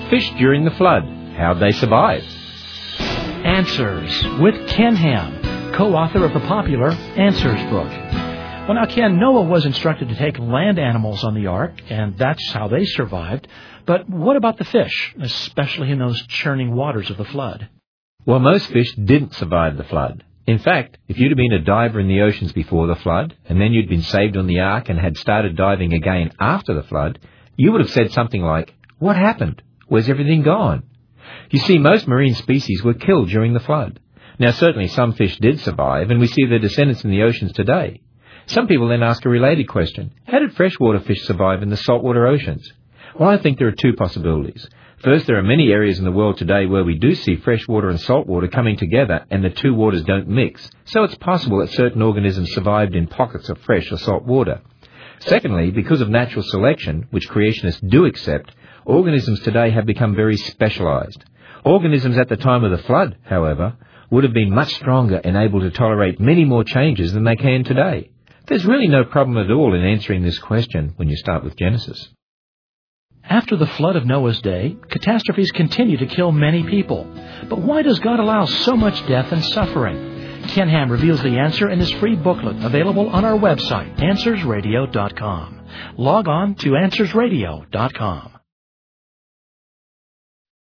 Fish during the flood. How'd they survive? Answers with Ken Ham, co-author of the popular Answers book. Well, now, Ken, Noah was instructed to take land animals on the ark, and that's how they survived. But what about the fish, especially in those churning waters of the flood? Well, most fish didn't survive the flood. In fact, if you'd have been a diver in the oceans before the flood, and then you'd been saved on the ark and had started diving again after the flood, you would have said something like, "What happened? Where's everything gone?" You see, most marine species were killed during the flood. Now, certainly some fish did survive, and we see their descendants in the oceans today. Some people then ask a related question. How did freshwater fish survive in the saltwater oceans? Well, I think there are two possibilities. First, there are many areas in the world today where we do see freshwater and saltwater coming together and the two waters don't mix. So it's possible that certain organisms survived in pockets of fresh or salt water. Secondly, because of natural selection, which creationists do accept, organisms today have become very specialized. Organisms at the time of the flood, however, would have been much stronger and able to tolerate many more changes than they can today. There's really no problem at all in answering this question when you start with Genesis. After the flood of Noah's day, catastrophes continue to kill many people. But why does God allow so much death and suffering? Ken Ham reveals the answer in his free booklet available on our website, AnswersRadio.com. Log on to AnswersRadio.com.